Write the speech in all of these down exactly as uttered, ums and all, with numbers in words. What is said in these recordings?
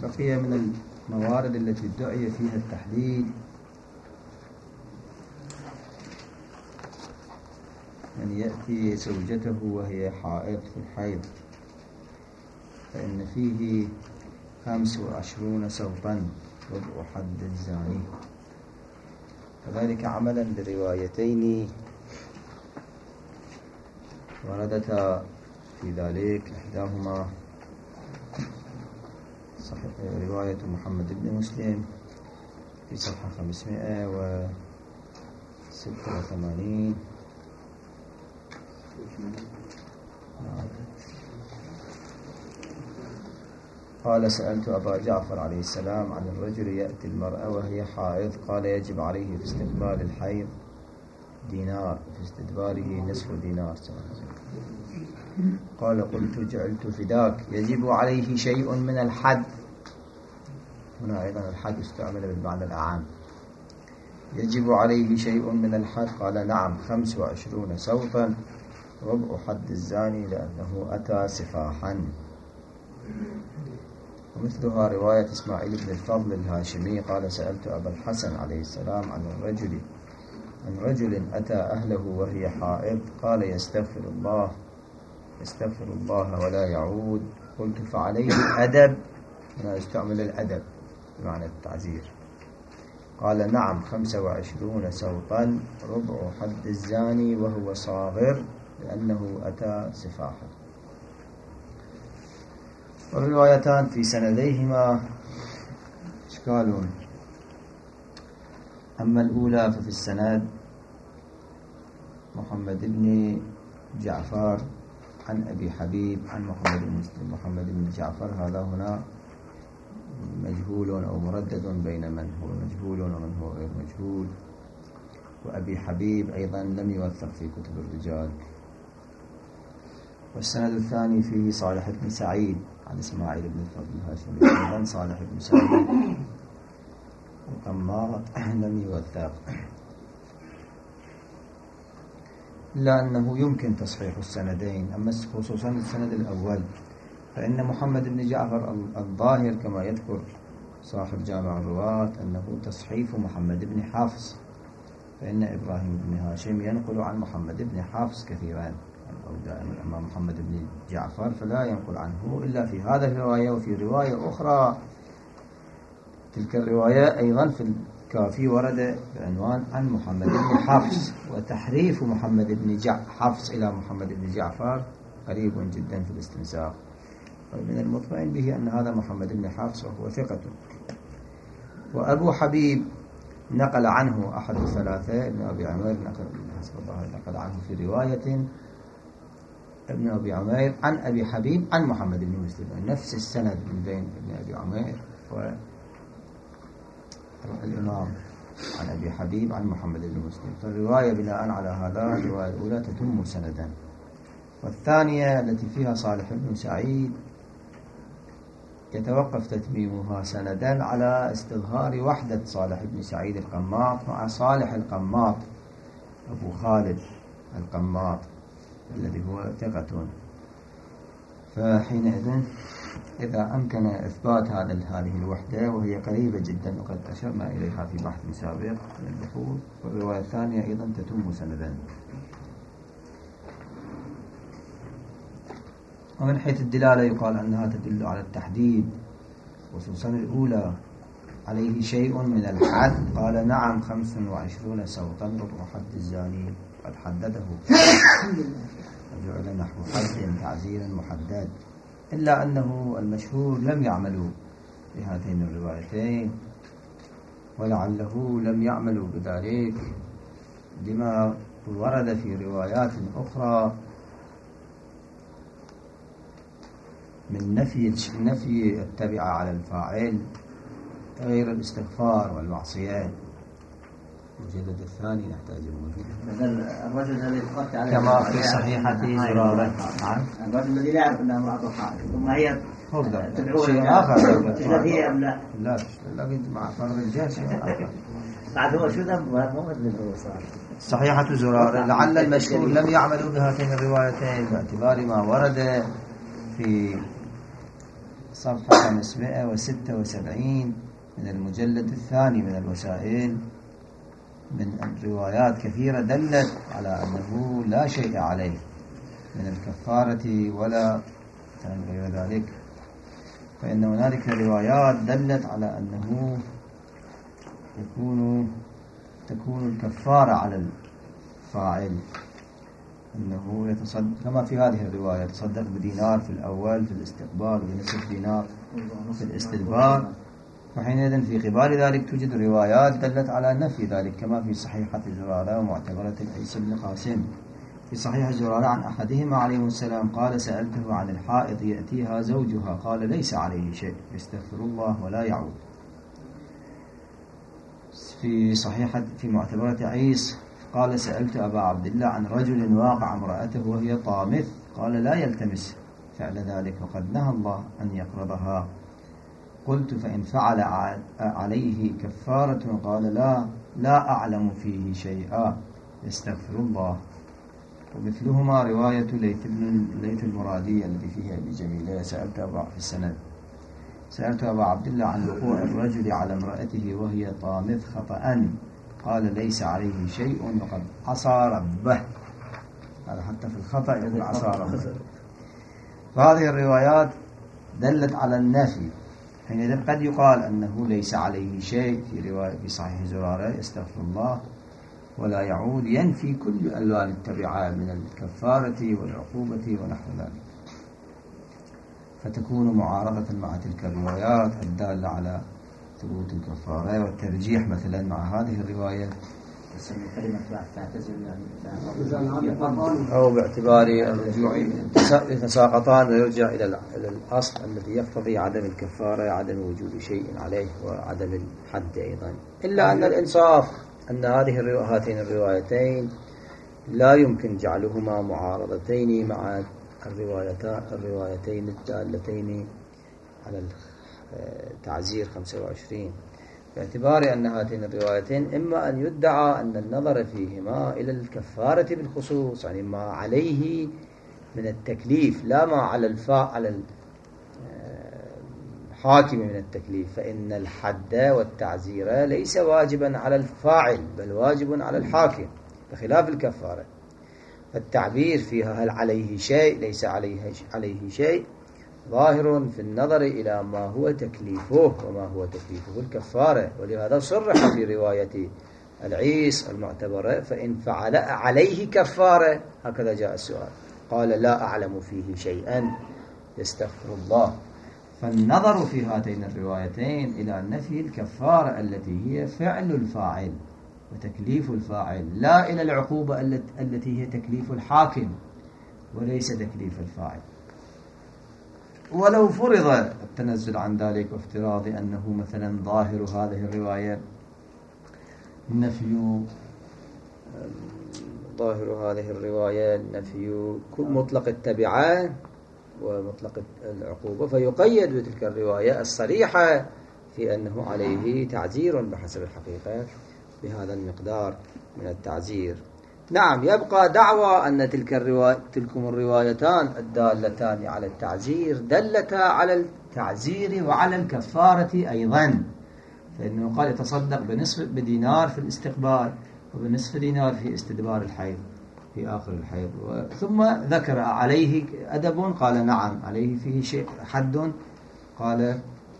بقي من الموارد التي ادعي فيها التحديد أن يأتي زوجته وهي حائض في الحيض، فإن فيه خمس وعشرون سوطا ربع حد الزاني، وذلك عملا بروايتين وردتا في ذلك. إحداهما رواية محمد بن مسلم في صفحة خمسمائة وستة وثمانين، قال: سألت أبا جعفر عليه السلام عن الرجل يأتي المرأة وهي حائض، قال: يجب عليه في استقبال الحيض دينار، في استدباره نصف دينار. قال: قلت: جعلت فداك، يجب عليه شيء من الحد. هنا أيضا الحد استعمل بالمعنى الأعام. يجب عليه شيء من الحد. قال: نعم، خمس وعشرون سوطا ربع حد الزاني، لأنه أتى سفاحا. ومثلها رواية إسماعيل بن الفضل الهاشمي قال: سألت أبا الحسن عليه السلام عن الرجل عن رجل أتى أهله وهي حائض، قال: يستغفر الله يستغفر الله ولا يعود. قلت: فعليه الأدب. هنا استعمل الأدب بمعنى التعزير. قال: نعم، خمسة وعشرون سوطا ربع حد الزاني، وهو صاغر لأنه أتى سفاحا. والروايتان في سنديهما إشكال. أما الأولى ففي السند محمد بن جعفر عن أبي حبيب عن محمد بن مسلم. محمد بن جعفر هذا هنا مجهول أو مردد بين من هو مجهول ومن هو غير مجهول. وأبي حبيب أيضا لم يوثق في كتب الرجال. والسند الثاني فيه صالح بن سعيد عن إسماعيل بن الفضل الهاشمي، أيضا صالح بن سعيد القماط لم يوثق، إلا أنه يمكن تصحيح السندين. أما خصوصا السند الأول فإن محمد بن جعفر الظاهر كما يذكر صاحب جامع الرواة أنه تصحيف محمد بن حفص، فإن إبراهيم بن هاشم ينقل عن محمد بن حفص كثيرا أو دائما، أما محمد بن جعفر فلا ينقل عنه إلا في هذا الرواية. وفي رواية أخرى تلك الرواية أيضا في الكافي ورد بعنوان عن محمد بن حفص، وتحريف محمد بن حفص إلى محمد بن جعفر قريب جدا في الاستنساخ. ومن المطمئن به أن هذا محمد بن حفص وهو ثقة. وأبو حبيب نقل عنه أحد الثلاثة، ابن أبي عمير نقل حسب الله نقل عنه في رواية ابن أبي عمير عن أبي حبيب عن محمد بن مسلم، نفس السند من بين ابن أبي عمير والإمام عن أبي حبيب عن محمد بن مسلم. فالرواية بناء على هذا الرواية الأولى تتم سندا. والثانية التي فيها صالح بن سعيد يتوقف تتميمها سندا على استظهار وحدة صالح بن سعيد القماط مع صالح القماط أبو خالد القماط الذي هو ثقة. فحينئذ إذا أمكن إثبات هذه الوحدة وهي قريبة جدا وقد أشرنا إليها في بحث سابق من البحوث، والرواية الثانية أيضا تتم سندا. ومن حيث الدلالة يقال أنها تدل على التحديد، خصوصا الأولى عليه شيء من الحد. قال: نعم، خمس وعشرون سوطا ربع حد الزاني، قد حدده وجعل نحو حد تعزيرا محدد، إلا أنه المشهور لم يعملوا بهاتين الروايتين، ولعله لم يعملوا بذلك لما ورد في روايات أخرى من نفي نفي التبعة على الفاعل غير الاستغفار والمعصية. الجلد الثاني نحتاج مثلا الرجل الذي ذكرت عليه كما في صحيحة زرارة. نعم، الرجل الذي لا يعرف أنها امرأة حائض ثم هي تدعو شيء آخر. تشهد هي أم لا؟ لا لكن مع فرض الجهل شيء آخر. بعد هو شو ذنب مو مثل الوصال. صحيحة زرارة لعل المشهور لم يعملوا بهاتين الروايتين باعتبار ما ورد في صفحة خمسمائة وستة وسبعين من المجلد الثاني من الوسائل، من الروايات كثيرة دلت على أنه لا شيء عليه من الكفارة ولا غير ذلك. فإن هنالك روايات دلت على أنه يكون تكون الكفارة على الفاعل، أنه يتصدق كما في هذه الرواية، يتصدق بدينار في الأول في الاستقبال وبنصف دينار في الاستدبار. وحينئذ في قبال ذلك توجد روايات دلت على نفي ذلك، كما في صحيحة زرارة ومعتبرة عيسى بن قاسم. في صحيح زرارة عن أحدهما عليه السلام قال: سألته عن الحائض يأتيها زوجها قال: ليس عليه شيء، يستغفر الله ولا يعود. في صحيحة في معتبرة عيسى قال: سألت أبا عبد الله عن رجل واقع امرأته وهي طامث قال: لا يلتمس فعل ذلك وقد نهى الله أن يقربها. قلت: فإن فعل عليه كفارة قال: لا لا أعلم فيه شيئا، يستغفر الله. ومثلهما رواية ليث بن ليث المرادي الذي فيها أبي جميلة: سألت أبا في السند سألت أبا عبد الله عن وقوع الرجل على امرأته وهي طامث خطأ قال: ليس عليه شيء وقد عصى ربه. هذا حتى في الخطأ يقول عصى ربه. فهذه الروايات دلت على النفي. حينئذ قد يقال أنه ليس عليه شيء في رواية في صحيح زرارة يستغفر الله ولا يعود، ينفي كل ألوان التبعات من الكفارة والعقوبة ونحو ذلك، فتكون معارضة مع تلك الروايات الدالة على ثبوت الكفارة والترجيح مثلا مع هذه الرواية، أو باعتبار الرجوع يتساقطان ويرجع إلى الأصل الذي يقتضي عدم الكفارة، عدم وجود شيء عليه وعدم الحد أيضا. إلا أن الإنصاف أن هذه هاتين الروايتين لا يمكن جعلهما معارضتين مع الروايتين الروايتين الدالتين على التعزير خمسة وعشرين، باعتبار أن هاتين الروايتين إما أن يدعى أن النظر فيهما إلى الكفارة بالخصوص، يعني ما عليه من التكليف لا ما على الفاء على الحاكم من التكليف، فإن الحد والتعزير ليس واجبا على الفاعل بل واجب على الحاكم بخلاف الكفارة. فالتعبير فيها هل عليه شيء ليس عليه عليه شيء ظاهر في النظر إلى ما هو تكليفه وما هو تكليفه الكفارة، ولهذا صرح في رواية العيس المعتبرة: فإن فعل عليه كفارة، هكذا جاء السؤال، قال: لا أعلم فيه شيئا، يستغفر الله. فالنظر في هاتين الروايتين إلى نفي الكفارة التي هي فعل الفاعل وتكليف الفاعل، لا إلى العقوبة التي هي تكليف الحاكم وليس تكليف الفاعل. ولو فرض التنزل عن ذلك وافتراض أنه مثلا ظاهر هذه الرواية نفي ظاهر هذه الرواية نفي مطلق التبعة ومطلق العقوبة، فيقيد بتلك الرواية الصريحة في أنه عليه تعزير بحسب الحقيقة بهذا المقدار من التعزير. نعم، يبقى دعوى أن تلك الرواية تلكم الروايتان الدالتان على التعزير دلتا على التعزير وعلى الكفارة أيضا، فإنه قال: يتصدق بنصف بدينار في الاستقبال وبنصف دينار في استدبار الحيض في آخر الحيض. ثم ذكر عليه أدب، قال: نعم عليه فيه شيء حد، قال: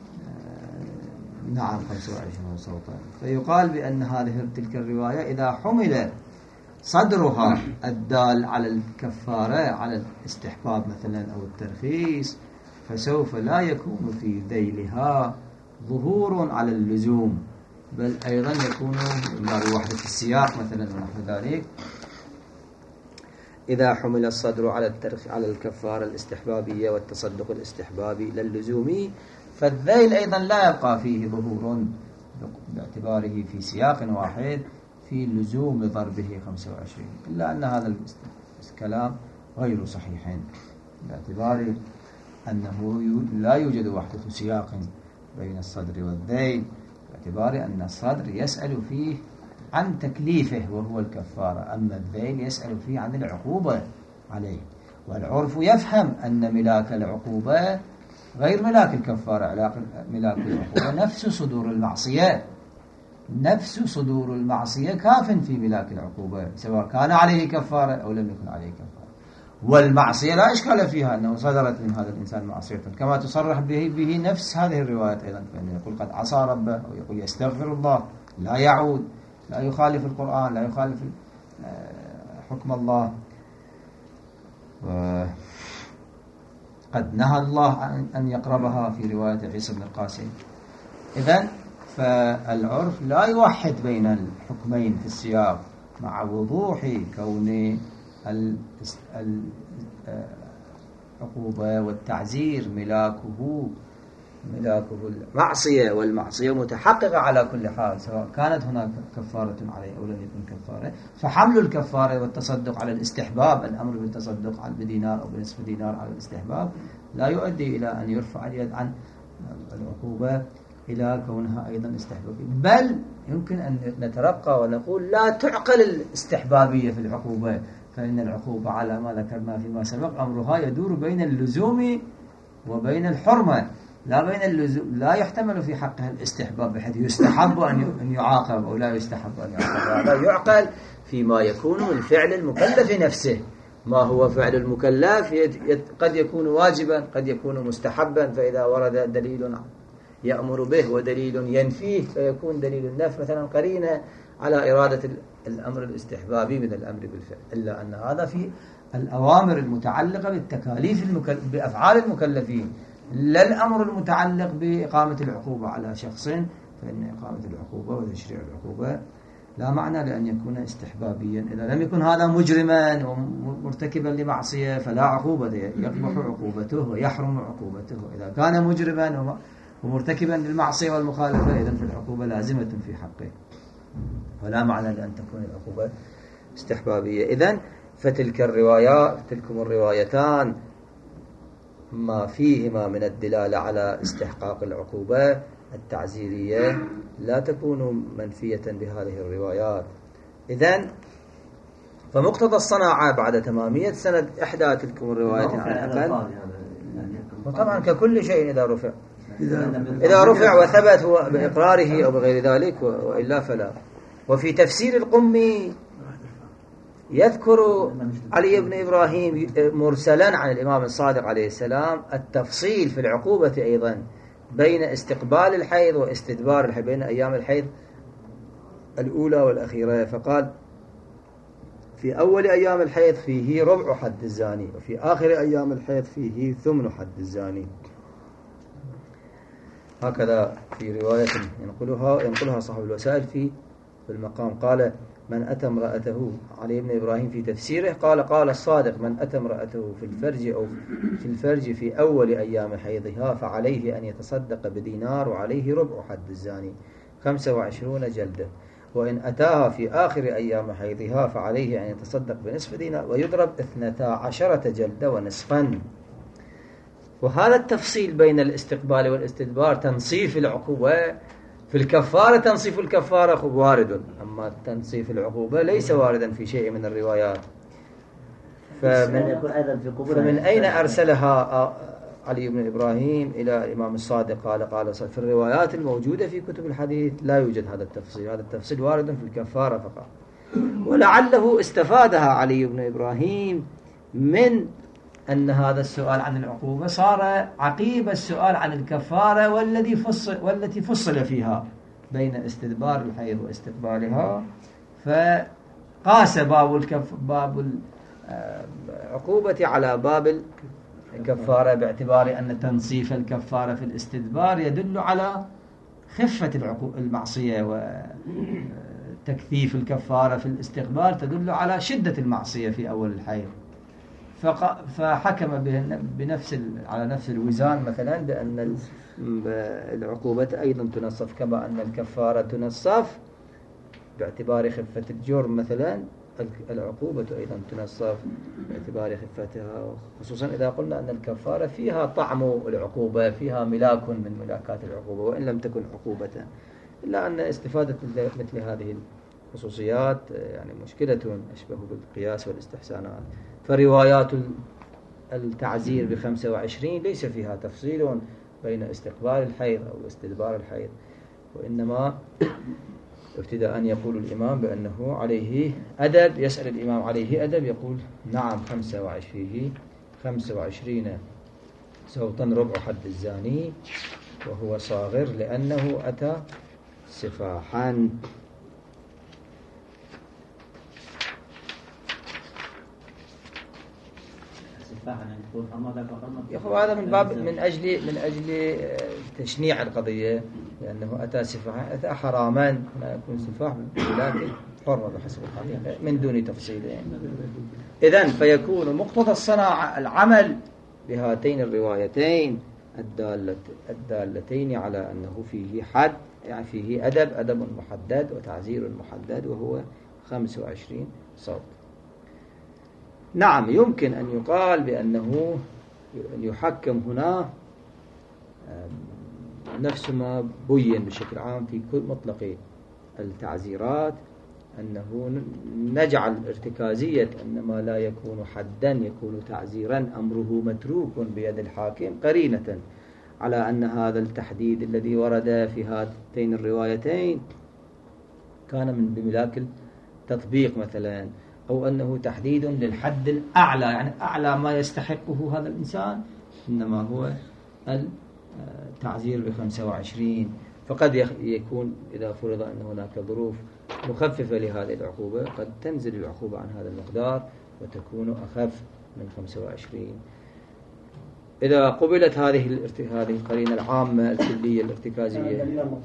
نعم خمسة وعشرين صوتا. فيقال بأن هذه تلك الرواية إذا حمل صدرها الدال على الكفارة على الاستحباب مثلا أو الترخيص، فسوف لا يكون في ذيلها ظهور على اللزوم، بل أيضا يكون بوحدة السياق مثلا ونحو ذلك. إذا حمل الصدر على الترخ على الكفارة الاستحبابية والتصدق الاستحبابي للزومي، فالذيل أيضا لا يبقى فيه ظهور باعتباره في سياق واحد في لزوم لضربه خمسة وعشرين، إلا أن هذا الكلام غير صحيح باعتبار أنه لا يوجد وحدة سياق بين الصدر والذيل، باعتبار أن الصدر يسأل فيه عن تكليفه وهو الكفارة، أما الذيل يسأل فيه عن العقوبة عليه. والعرف يفهم أن ملاك العقوبة غير ملاك الكفارة، علاقة ملاك العقوبة نفس صدور المعصية، نفس صدور المعصية كاف في ملاك العقوبة سواء كان عليه كفارة أو لم يكن عليه كفارة. والمعصية لا إشكال فيها أنه صدرت من هذا الإنسان معصية كما تصرح به به نفس هذه الروايات أيضا، فإنه يقول قد عصى ربه أو يقول يستغفر الله، لا يعود، لا يخالف القرآن، لا يخالف حكم الله. قد نهى الله أن يقربها في رواية عيسى بن القاسم. إذن فالعرف لا يوحد بين الحكمين في السياق مع وضوح كون العقوبة والتعزير ملاكه ملاكه المعصية، والمعصية متحققة على كل حال سواء كانت هناك كفارة عليه أو لم يكن كفارة. فحمل الكفارة والتصدق على الاستحباب، الأمر بالتصدق على بدينار أو بنصف دينار على الاستحباب، لا يؤدي إلى أن يرفع اليد عن العقوبة إلى كونها أيضا استحبابية، بل يمكن أن نترقى ونقول لا تعقل الاستحبابية في العقوبة، فإن العقوبة على ما ذكرنا فيما سبق أمرها يدور بين اللزوم وبين الحرمة، لا بين اللزوم، لا يحتمل في حقها الاستحباب بحيث يستحب أن يعاقب أو لا يستحب أن يعاقب، لا يعقل فيما يكون من فعل المكلف نفسه. ما هو فعل المكلف قد يكون واجبا قد يكون مستحبا، فإذا ورد دليل يأمر به ودليل ينفيه فيكون دليل النفي مثلا قرينة على إرادة الأمر الاستحبابي من الأمر بالفعل، إلا أن هذا في الأوامر المتعلقة بالتكاليف المكلف بأفعال المكلفين، لا الأمر المتعلق بإقامة العقوبة على شخص، فإن إقامة العقوبة وتشريع العقوبة لا معنى لأن يكون استحبابيا. إذا لم يكن هذا مجرما ومرتكبا لمعصية فلا عقوبة، يقبح عقوبته ويحرم عقوبته. إذا كان مجرما ومرتكبا للمعصية والمخالفة إذن فالعقوبة لازمة في حقه، ولا معنى لأن تكون العقوبة استحبابية. إذن فتلك الروايات تلكم الروايتان ما فيهما من الدلالة على استحقاق العقوبة التعزيرية لا تكون منفية بهذه الروايات. إذن فمقتضى الصناعة بعد تمامية سند إحدى تلكم الروايات على الأقل، وطبعا ككل شيء إذا رفع إذا رفع وثبت هو بإقراره أو بغير ذلك، وإلا فلا. وفي تفسير القمي يذكر علي بن إبراهيم مرسلا عن الإمام الصادق عليه السلام التفصيل في العقوبة أيضا بين استقبال الحيض واستدبار الحيض، بين أيام الحيض الأولى والأخيرة، فقال في أول أيام الحيض فيه ربع حد الزاني، وفي آخر أيام الحيض فيه ثمن حد الزاني. هكذا في رواية ينقلها ينقلها صاحب الوسائل في المقام، قال من أتى امرأته علي بن إبراهيم في تفسيره قال قال الصادق من أتى امرأته في الفرج أو في الفرج في أول أيام حيضها فعليه أن يتصدق بدينار وعليه ربع حد الزاني خمسة وعشرون جلدة، وإن أتاها في آخر أيام حيضها فعليه أن يتصدق بنصف دينار ويضرب اثنتا عشرة جلدة ونصفا. وهذا التفصيل بين الاستقبال والاستدبار تنصيف العقوبة في الكفارة، تنصيف الكفارة وارد، أما تنصيف العقوبة ليس واردا في شيء من الروايات. فمن, فمن أين أرسلها علي بن إبراهيم إلى الإمام الصادق؟ قال قال في الروايات الموجودة في كتب الحديث لا يوجد هذا التفصيل، هذا التفصيل وارد في الكفارة فقط. ولعله استفادها علي بن إبراهيم من أن هذا السؤال عن العقوبة صار عقيب السؤال عن الكفارة والذي فصل والتي فصل فيها بين استدبار الحيض واستقبالها، فقاس باب الكف باب العقوبة على باب الكفارة باعتبار أن تنصيف الكفارة في الاستدبار يدل على خفة المعصية، وتكثيف الكفارة في الاستقبال تدل على شدة المعصية في أول الحيض. فحكم بنفس على نفس الوزان مثلا بأن العقوبة أيضا تنصف كما أن الكفارة تنصف باعتبار خفة الجرم، مثلا العقوبة أيضا تنصف باعتبار خفتها، خصوصا إذا قلنا أن الكفارة فيها طعم العقوبة، فيها ملاك من ملاكات العقوبة وإن لم تكن عقوبة، إلا أن استفادة مثل هذه الخصوصيات يعني مشكلة أشبه بالقياس والاستحسانات. فروايات التعزير بخمسة وعشرين ليس فيها تفصيل بين استقبال الحيض أو استدبار الحيض، وإنما ابتداء أن يقول الإمام بأنه عليه أدب، يسأل الإمام عليه أدب، يقول نعم خمسة وعشرين خمسة وعشرين صوتا ربع حد الزاني وهو صاغر لأنه أتى سفاحا. يقول هذا من باب من أجل من أجل تشنيع القضية، لأنه أتى سفاحا أتى حراما، لا يكون سفاح ولكن حر بحسب الحقيقة من دون تفصيل. إذن فيكون مقتضى الصناعة العمل بهاتين الروايتين الدالة الدالتين على أنه فيه حد، يعني فيه أدب أدب محدد وتعزير محدد وهو خمس وعشرين صوت. نعم يمكن أن يقال بأنه يحكم هنا نفس ما بين بشكل عام في كل مطلق التعزيرات، أنه نجعل ارتكازية أن ما لا يكون حدا يكون تعزيرا أمره متروك بيد الحاكم قرينة على أن هذا التحديد الذي ورد في هاتين الروايتين كان من بملاك التطبيق مثلا، أو أنه تحديد للحد الأعلى، يعني أعلى ما يستحقه هذا الإنسان إنما هو التعزير بخمسة وعشرين. فقد يكون إذا فرض أن هناك ظروف مخففة لهذه العقوبة قد تنزل العقوبة عن هذا المقدار وتكون أخف من خمسة وعشرين. إذا قبلت هذه هذه القرينة العامة الكلية الارتكازية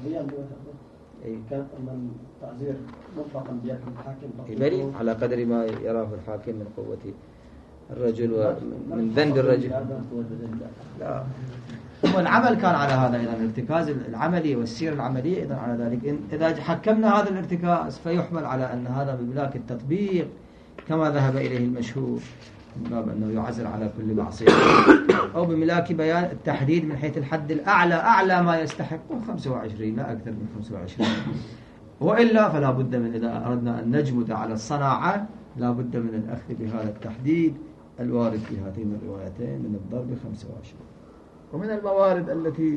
كان أن التعزير مطلقا بيد الحاكم يبري على قدر ما يراه الحاكم من قوة الرجل ومن ذنب الرجل. لا والعمل كان على هذا أيضا، الارتكاز العملي والسير العملي أيضا على ذلك. إذا حكمنا هذا الارتكاز فيحمل على أن هذا بملاك التطبيق كما ذهب إليه المشهور من باب أنه يعزر على كل معصية، أو بملاك بيان التحديد من حيث الحد الأعلى أعلى ما يستحقه خمسة وعشرين لا أكثر من خمسة وعشرين. وإلا فلا بد من إذا أردنا أن نجمد على الصناعة لا بد من الأخذ بهذا التحديد الوارد في هاتين الروايتين من الضرب خمسة وعشرين. ومن الموارد التي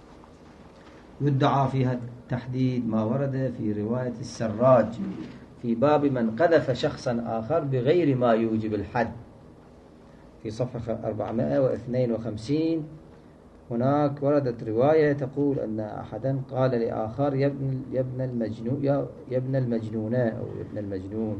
يدعى فيها التحديد ما ورد في رواية السراج في باب من قذف شخصا آخر بغير ما يوجب الحد في صفحة أربعمائة واثنين وخمسين. هناك وردت رواية تقول أن أحدا قال لآخر يا ابن يا ابن المجنون يا ابن المجنون أو ابن المجنون.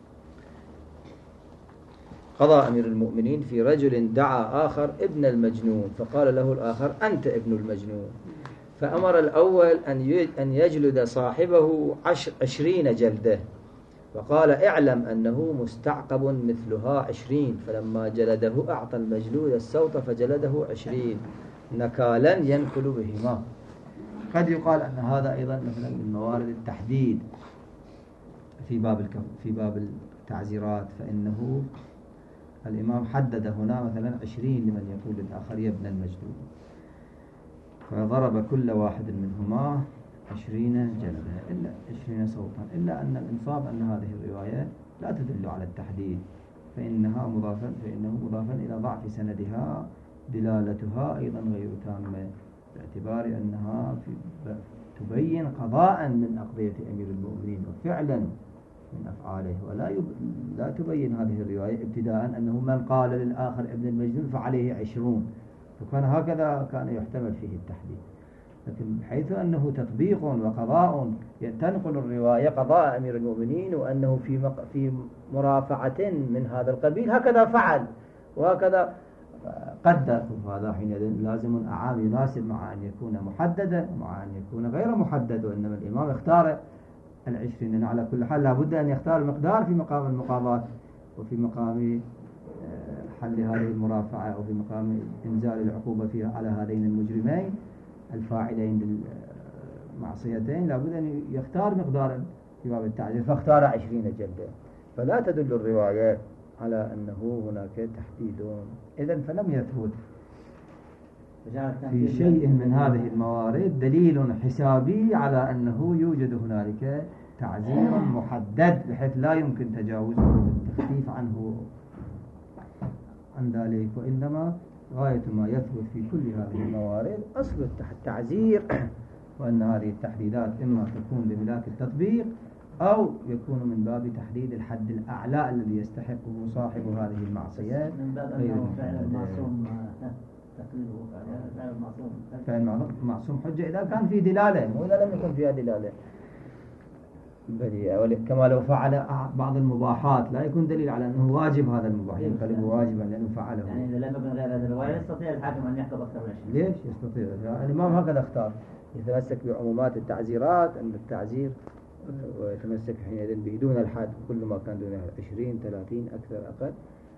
قضى أمير المؤمنين في رجل دعا آخر ابن المجنون فقال له الآخر أنت ابن المجنون، فأمر الأول أن يجلد صاحبه عشرين جلدة وقال اعلم أنه مستعقب مثلها عشرين، فلما جلده أعطى المجلود الصوت فجلده عشرين نكالا ينكل بهما. قد يقال أن هذا أيضا مثلا من موارد التحديد في باب في باب التعزيرات، فإنه الإمام حدد هنا مثلا عشرين لمن يقول للآخر يا ابن المجلود، فضرب كل واحد منهما عشرين جلدة إلا عشرين صوتا، إلا أن الإنصاف أن هذه الرواية لا تدل على التحديد، فإنها مضافا فإنه مضافا إلى ضعف سندها، دلالتها أيضا غير تامة باعتبار أنها في تبين قضاء من أقضية أمير المؤمنين وفعلا من أفعاله، ولا يب... لا تبين هذه الرواية ابتداء أنه من قال للآخر ابن المجنون فعليه عشرون، فكان هكذا كان يحتمل فيه التحديد. لكن حيث أنه تطبيق وقضاء تنقل الرواية قضاء أمير المؤمنين وأنه في مق... في مرافعة من هذا القبيل هكذا فعل وهكذا قدر، هذا حين لازم أعام يناسب مع أن يكون محددا ومع أن يكون غير محدد، وإنما الإمام اختار العشرين. على كل حال لابد أن يختار المقدار في مقام المقاضاة وفي مقام حل هذه المرافعة أو في مقام إنزال العقوبة فيها على هذين المجرمين الفاعلين للمعصيتين، لابد أن يختار مقدارا في باب التعزير فاختار عشرين جلدة، فلا تدل الروايات على أنه هناك تحديد. إذن فلم يثبت في شيء من هذه الموارد دليل حسابي على أنه يوجد هنالك تعزير محدد بحيث لا يمكن تجاوزه بالتخفيف عنه عن ذلك، وإنما غاية ما يثبت في كل هذه الموارد أصل التعزير، وأن هذه التحديدات إما تكون بملاك التطبيق أو يكون من باب تحديد الحد الأعلى الذي يستحقه صاحب هذه المعصية من باب أنه فعل معصوم تقليده فعل معصوم فعل معصوم حجة إذا كان في دلالة، وإذا لم يكن فيها دلالة بديهة. كما لو فعل بعض المباحات لا يكون دليل على أنه واجب هذا المباح، ينقلب واجبا لأنه فعله. يعني إذا لم يكن غير هذا الرواية يستطيع الحاكم أن يحكم أكثر من شيء. ليش يستطيع؟ الإمام هكذا اختار، يتمسك بعمومات التعزيرات عند التعزير، ويتمسك حينئذ بدون الحد كل ما كان دون عشرين ثلاثين أكثر أقل.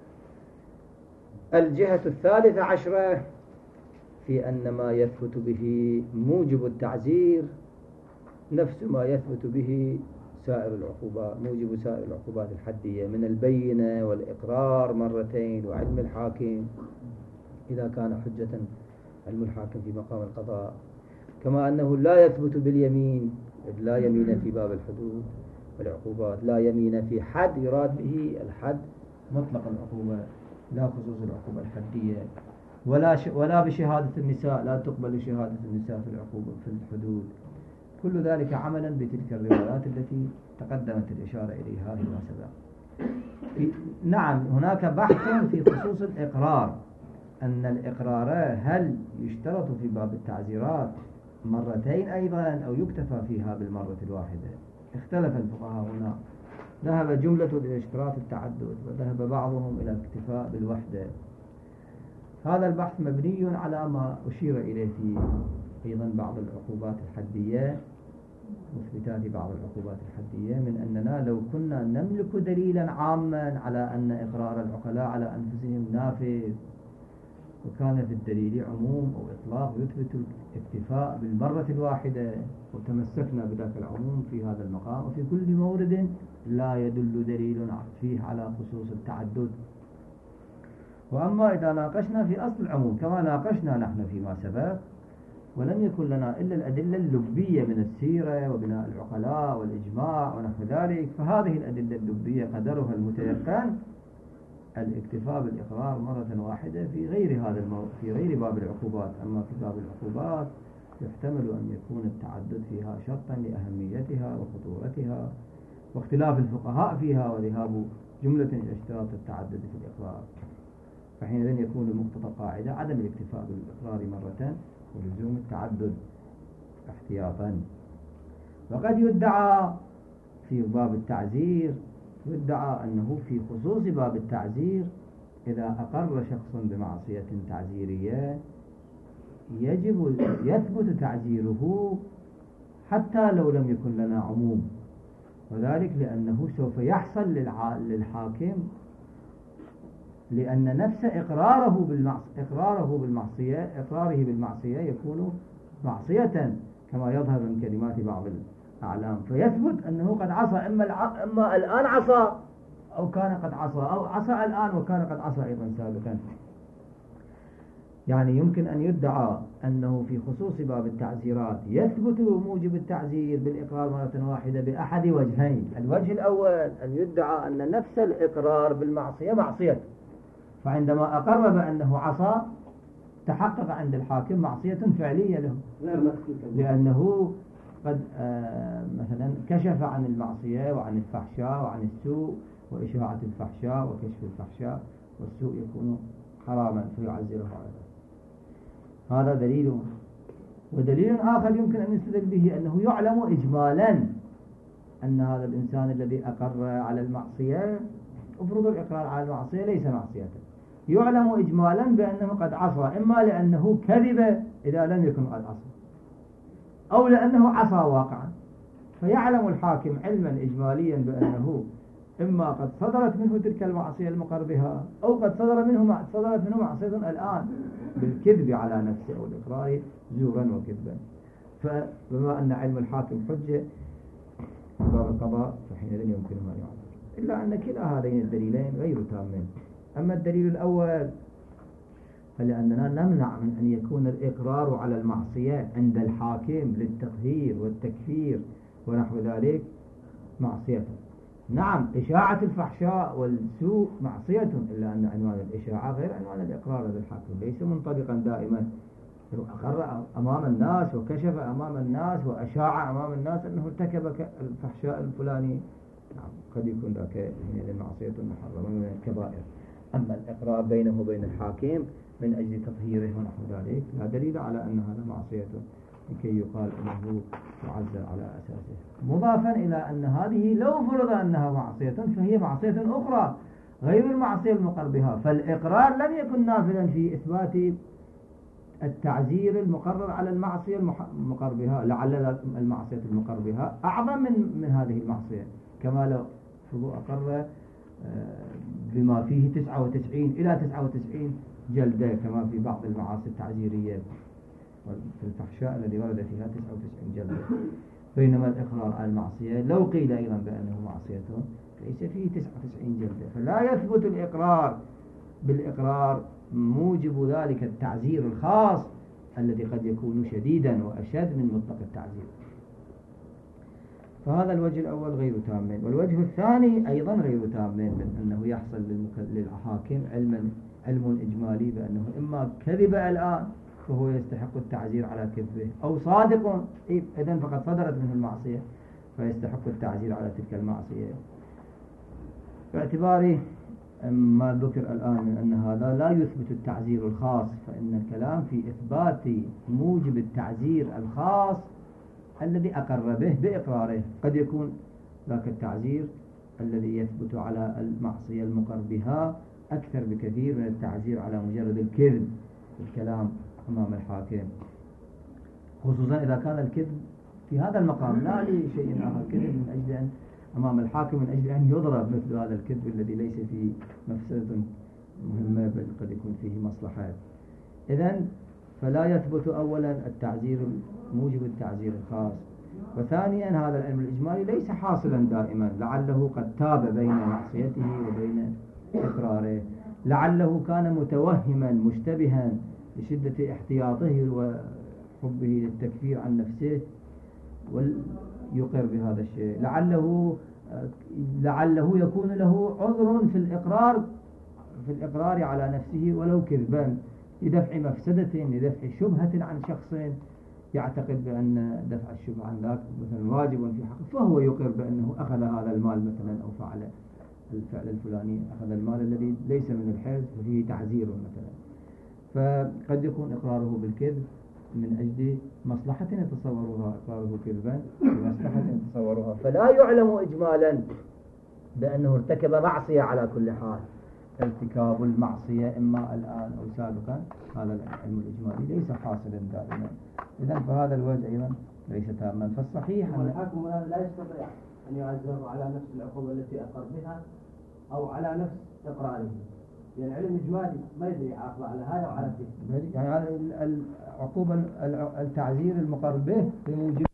الجهة الثالثة عشرة في أن ما يثبت به موجب التعزير نفس ما يثبت به سائر العقوبات، موجب سائر العقوبات الحدية من البينة والإقرار مرتين وعلم الحاكم إذا كان حجة علم الحاكم في مقام القضاء. كما أنه لا يثبت باليمين، لا يمين في باب الحدود والعقوبات، لا يمين في حد يراد به الحد مطلق العقوبة لا خصوص العقوبة الحدية، ولا ش... ولا بشهادة النساء، لا تقبل شهادة النساء في العقوبة في الحدود. كل ذلك عملا بتلك الروايات التي تقدمت الإشارة إليها فيما سبق. نعم هناك بحث في خصوص الإقرار، أن الإقرار هل يشترط في باب التعزيرات مرتين أيضا أو يكتفى فيها بالمرة الواحدة؟ اختلف الفقهاء هنا، ذهب جملة إلى اشتراط التعدد وذهب بعضهم إلى الاكتفاء بالوحدة. هذا البحث مبني على ما أشير إليه في أيضا بعض العقوبات الحدية، مثبتات بعض العقوبات الحدية، من أننا لو كنا نملك دليلا عاما على أن إقرار العقلاء على أنفسهم نافذ، وكان في الدليل عموم أو إطلاق يثبت الاكتفاء بالمرة الواحدة، وتمسكنا بذلك العموم في هذا المقام، وفي كل مورد لا يدل دليل فيه على خصوص التعدد. وأما إذا ناقشنا في أصل العموم كما ناقشنا نحن فيما سبق، ولم يكن لنا إلا الأدلة اللبية من السيرة وبناء العقلاء والإجماع ونحو ذلك، فهذه الأدلة اللبية قدرها المتيقن الاكتفاء بالإقرار مرة واحدة في غير هذا المو... في غير باب العقوبات. أما في باب العقوبات يحتمل أن يكون التعدد فيها شرطا لأهميتها وخطورتها واختلاف الفقهاء فيها وذهاب جملة إلى اشتراط التعدد في الإقرار، فحينئذ يكون مقتضى القاعدة عدم الاكتفاء بالإقرار مرة ولزوم التعدد احتياطا. وقد يدعى في باب التعزير يدعى أنه في خصوص باب التعزير إذا أقر شخص بمعصية تعزيرية يجب يثبت تعزيره حتى لو لم يكن لنا عموم، وذلك لأنه سوف يحصل للحاكم لأن نفس إقراره بالمعصية إقراره بالمعصية إقراره بالمعصية يكون معصية كما يظهر من كلمات بعض الأعلام، فيثبت أنه قد عصى، إما الع... إما الآن عصى أو كان قد عصى، أو عصى الآن وكان قد عصى أيضا سابقا. يعني يمكن أن يدعى أنه في خصوص باب التعزيرات يثبت موجب التعزير بالإقرار مرة واحدة بأحد وجهين. الوجه الأول أن يدعى أن نفس الإقرار بالمعصية معصية، فعندما أقر بأنه عصى تحقق عند الحاكم معصية فعلية له، لأنه قد آه مثلا كشف عن المعصية وعن الفحشاء وعن السوء وإشاعة الفحشاء وكشف الفحشاء والسوء يكون حراما فيعزره على ذلك. هذا دليل. ودليل آخر يمكن أن يستدل به أنه يعلم إجمالا أن هذا الإنسان الذي أقر على المعصية، افرض الإقرار على المعصية ليس معصية، يعلم إجمالا بأنه قد عصى، إما لأنه كذب إذا لم يكن قد عصى، أو لأنه عصى واقعا، فيعلم الحاكم علما إجماليا بأنه إما قد صدرت منه تلك المعصية المقر بها، أو قد صدر منه صدرت منه معصية الآن بالكذب على نفسه أو الإقرار زورا وكذبا. فبما أن علم الحاكم حجة في باب القضاء فحينئذ يمكنه أن يعلم، إلا أن كلا هذين الدليلين غير تامين. أما الدليل الأول فلأننا نمنع من أن يكون الإقرار على المعصية عند الحاكم للتطهير والتكفير ونحو ذلك معصية، نعم إشاعة الفحشاء والسوء معصية، إلا أن عنوان الإشاعة غير عنوان الإقرار بالحق، ليس منطبقا دائما. أقر أمام الناس وكشف أمام الناس وأشاع أمام الناس أنه ارتكب الفحشاء الفلاني، نعم قد يكون ذاك معصية محرمة من الكبائر. أما الإقرار بينه وبين الحاكم من أجل تطهيره ونحو ذلك لا دليل على أن هذا معصية لكي يقال أنه يعزى على أساسه. مضافا إلى أن هذه لو فرض أنها معصية فهي معصية أخرى غير المعصية المقر بها، فالإقرار لم يكن نافذا في إثبات التعزير المقرر على المعصية المقر بها، لعل المعصية المقر بها أعظم من من هذه المعصية، كما لو فرض أقر بما فيه تسعة وتسعين إلى تسعة وتسعين جلدة كما في بعض المعاصي التعزيرية في الفحشاء الذي ورد فيها تسعة وتسعين جلدة، بينما الإقرار على المعصية لو قيل أيضا بأنه معصية ليس فيه تسعة وتسعين جلدة، فلا يثبت الإقرار بالإقرار موجب ذلك التعزير الخاص الذي قد يكون شديدا وأشد من مطلق التعزير. فهذا الوجه الأول غير تام. والوجه الثاني أيضا غير تام من أنه يحصل للحاكم علم علم إجمالي بأنه إما كذب الآن فهو يستحق التعزير على كذبه، أو صادق إذن فقد صدرت منه المعصية فيستحق التعزير على تلك المعصية. باعتبار ما ذكر الآن من أن هذا لا يثبت التعزير الخاص، فإن الكلام في إثبات موجب التعزير الخاص الذي أقر به بإقراره. قد يكون ذاك التعزير الذي يثبت على المعصية المقر بها أكثر بكثير من التعزير على مجرد الكذب في الكلام أمام الحاكم، خصوصا إذا كان الكذب في هذا المقام لا لشيء آخر، كذب من أجل أن أمام الحاكم من أجل أن يضرب مثل هذا الكذب الذي ليس فيه مفسدة مهمة بل قد يكون فيه مصلحة. إذن فلا يثبت أولا التعزير موجب التعزير الخاص، وثانيا هذا العلم الإجمالي ليس حاصلا دائما، لعله قد تاب بين معصيته وبين إقراره، لعله كان متوهما مشتبها لشدة احتياطه وحبه للتكفير عن نفسه ويقر بهذا الشيء، لعله لعله يكون له عذر في الإقرار في الإقرار على نفسه ولو كذبا لدفع مفسدة لدفع شبهة عن شخص يعتقد بأن دفع الشبهة عن ذاك مثلا واجب في حقه، فهو يقر بأنه أخذ هذا المال مثلا أو فعل الفعل الفلاني، أخذ المال الذي ليس من الحرز وفيه تعزير مثلا. فقد يكون إقراره بالكذب من أجل مصلحة يتصورها، إقراره كذبا بمصلحة يتصورها، فلا يعلم إجمالا بأنه ارتكب معصية على كل حال. ارتكاب المعصية إما الآن أو سابقا هذا العلم الإجمالي ليس حاصلا دائما. إذن فهذا الوجه أيضا ليس تاما. فالصحيح أن الحاكم لا يستطيع أن يعزر على نفس العقوبة التي أقر بها أو على نفس إقراره، لأن العلم الإجمالي ما يدري يعاقب على هذا وعلى ذلك. يعني العقوبة التعزير المقر به بموجب